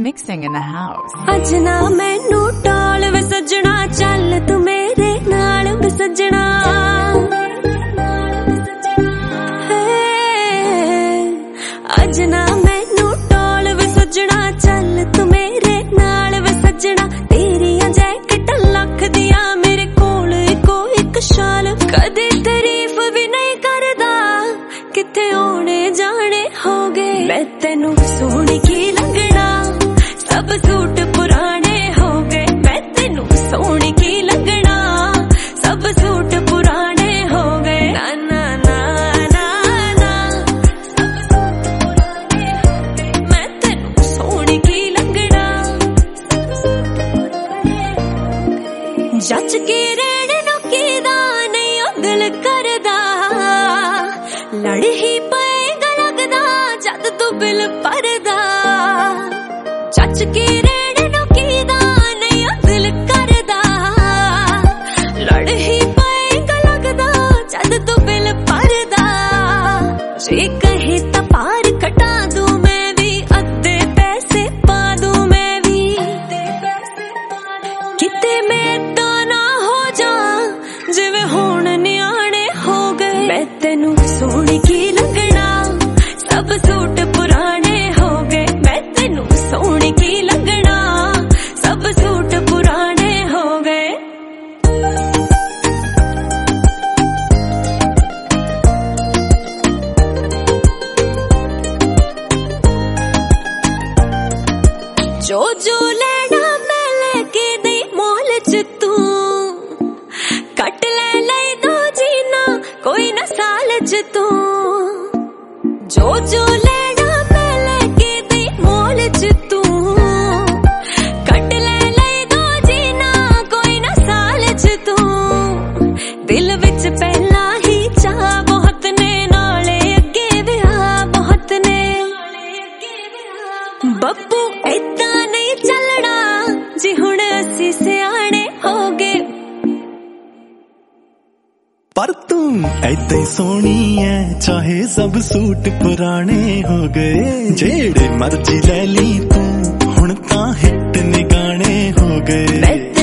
mixing in the house. ਅੱਜ ਨਾ ਮੈਨੂੰ ਟਾਲ ਵੇ ਸੱਜਣਾ ਚੱਲ ਤੂੰ ਮੇਰੇ ਨਾਲ ਵੇ ਸੱਜਣਾ ਅੱਜ ਨਾ ਮੈਨੂੰ ਟਾਲ ਵੇ ਸੱਜਣਾ ਚੱਲ ਤੂੰ ਮੇਰੇ ਨਾਲ ਵੇ ਸੱਜਣਾ ਤੇਰੀਆਂ ਜੈਕਟ ਲੱਖ ਦੀਆਂ ਮੇਰੇ ਕੋਲ ਇੱਕੋ ਇੱਕ ਸ਼ਾਲ ਕਦੇ ਤਾਰੀਫ ਵੀ ਨਹੀਂ ਕਰਦਾ ਕਿੱਥੇ ਆਉਣੇ ਜਾਣੇ ਹੋ ਗਏ ਮੈਂ ਤੈਨੂੰ ਸੋਹਣੀ ਕੀ ਲੱਗਣਾ ਸਭ ਸੂਟ ਪੁਰਾਣੇ ਹੋ ਗਏ ਮੈਂ ਤੈਨੂੰ ਸੋਹਣੀ ਕੀ ਲੱਗਣਾ ਸਭ ਸੂਟ ਪੁਰਾਣੇ ਹੋ ਗਏ ਨਾ ਨਾ ਨਾ ਨਾ ਨਾ ਸਭ ਸੂਟ ਪੁਰਾਣੇ ਹੋ ਗਏ ਮੈਂ ਤੈਨੂੰ ਸੋਹਣੀ ਕੀ ਲੱਗਣਾ ਸਭ ਸੂਟ ਪੁਰਾਣੇ ਹੋ ਗਏ ਜੱਜ ਕੇ ਰਹਿਣ ਨੂੰ ਕਿਦਾ ਨਹੀਂ ਉਹ ਦਿਲ ਕਰਦਾ ਲੜ ਹੀ ਪਏਗਾ ਲੱਗਦਾ ਜਦ ਤੂੰ ਬਿਲ ਭਰਦਾ ਚੱਚ ਕੇ ਰਹਿਣ ਨੂੰ ਕਿਦਾ ਨਹੀਂ ਉਹ ਦਿਲ ਕਰਦਾ ਲੜ ਹੀ ਪਏਗਾ ਲੱਗਦਾ ਜਦ ਤੂੰ ਬਿਲ ਭਰਦਾ ਜੇ ਕਹੇ ਤਾਂ ਪਾਰ ਕਟਾ ਦੂੰ ਮੈਂ ਵੀ ਅੱਧੇ ਪੈਸੇ ਪਾ ਦੂੰ ਮੈਂ ਵੀ ਕਿਤੇ ਮੈਂ ਤਾਂ ਨਾ ਹੋ ਜਾ ਜਿਵੇਂ ਹੁਣ ਨਿਆਣੇ ਹੋ ਗਏ ਮੈਂ ਤੈਨੂੰ ਸੋਹਣੀ ਕੀ ਲੱਗਣਾ ਸਭ ਸੂਟ ਪੁਰਾਣੇ ਹੋ ਗਏ ਮੈਂ ਤੈਨੂੰ ਸੋਹਣੀ ਕੀ ਲੱਗਣਾ ਸਭ ਸੂਟ ਪੁਰਾਣੇ ਹੋ ਗਏ ਜੋ ਜੋ ਲੈਣਾ ਮੈਂ ਲੈ ਕੇ ਦੇ ਮੋਲ ਚ ਤੂੰ ਕੱਟ ਲੈ ਲਈ ਦੋ ਜੀਨਾ ਕੋਈ ਨਾ ਸਾਲ ਚ ਤੂੰ ਜੋ ਜੋ ਲੈਣਾ ਮੈਂ ਲੈ ਕੇ ਦੇ ਮੋਲ ਚ ਤੂੰ ਕੱਟ ਲੈ ਲਈ ਦੋ ਜੀਨਾ ਕੋਈ ਨਾ ਸਾਲ ਚ ਤੂੰ ਦਿਲ ਵਿੱਚ ਪਹਿਲਾਂ ਹੀ ਚਾਹ ਬਹੁਤ ਨੇ ਨਾਲੇ ਅੱਗੇ ਵਿਆਹ ਬਹੁਤ ਨੇ ਬੱਬੂ ਏਦਾਂ ਨਹੀਂ ਚੱਲਣਾ ਜੀ ਹੁਣ ਅਸੀਂ ਸਿਆਣੇ ਹੋ ਗਏ ਪਰ ਤੂੰ ਐਦਾਂ ਹੀ ਸੋਹਣੀ ਐ ਚਾਹੇ ਸਭ ਸੂਟ ਪੁਰਾਣੇ ਹੋ ਗਏ ਜਿਹੜੇ ਮਰਜ਼ੀ ਲੈ ਲਈ ਤੂੰ ਹੁਣ ਤਾਂ ਹਿੱਟ ਨੇ ਗਾਣੇ ਹੋ ਗਏ